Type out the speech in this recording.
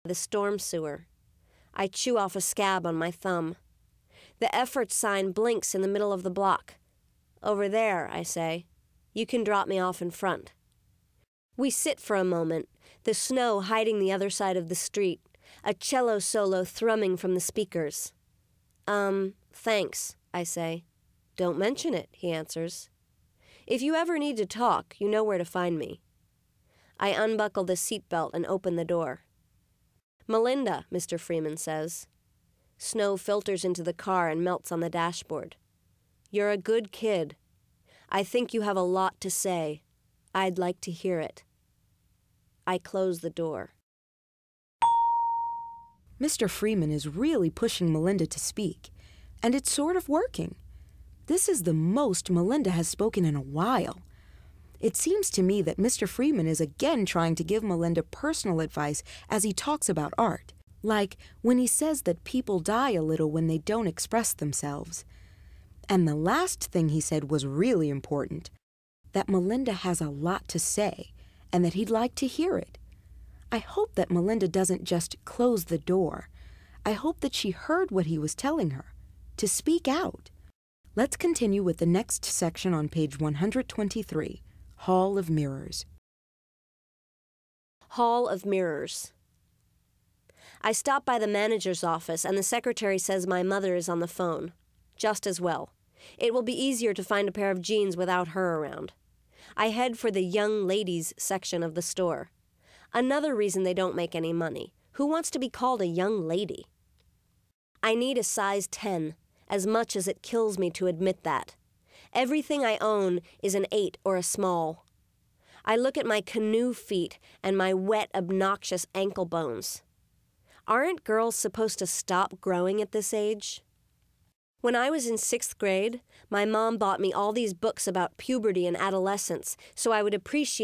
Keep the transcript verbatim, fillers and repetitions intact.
the storm sewer. I chew off a scab on my thumb. The effort sign blinks in the middle of the block. Over there, I say. You can drop me off in front. We sit for a moment, the snow hiding the other side of the street, a cello solo thrumming from the speakers. Um, thanks, I say. Don't mention it, he answers. If you ever need to talk, you know where to find me. I unbuckle the seatbelt and open the door. Melinda, Mister Freeman says. Snow filters into the car and melts on the dashboard. You're a good kid. I think you have a lot to say. I'd like to hear it. I close the door. Mister Freeman is really pushing Melinda to speak, and it's sort of working. This is the most Melinda has spoken in a while. It seems to me that Mister Freeman is again trying to give Melinda personal advice as he talks about art, like when he says that people die a little when they don't express themselves. And the last thing he said was really important, that Melinda has a lot to say and that he'd like to hear it. I hope that Melinda doesn't just close the door. I hope that she heard what he was telling her, to speak out. Let's continue with the next section on page one hundred twenty-three, Hall of Mirrors. Hall of Mirrors. I stop by the manager's office and the secretary says my mother is on the phone. Just as well. It will be easier to find a pair of jeans without her around. I head for the young ladies section of the store. Another reason they don't make any money. Who wants to be called a young lady? I need a size ten, as much as it kills me to admit that. Everything I own is an eight or a small. I look at my canoe feet and my wet, obnoxious ankle bones. Aren't girls supposed to stop growing at this age? When I was in sixth grade, my mom bought me all these books about puberty and adolescence so I would appreciate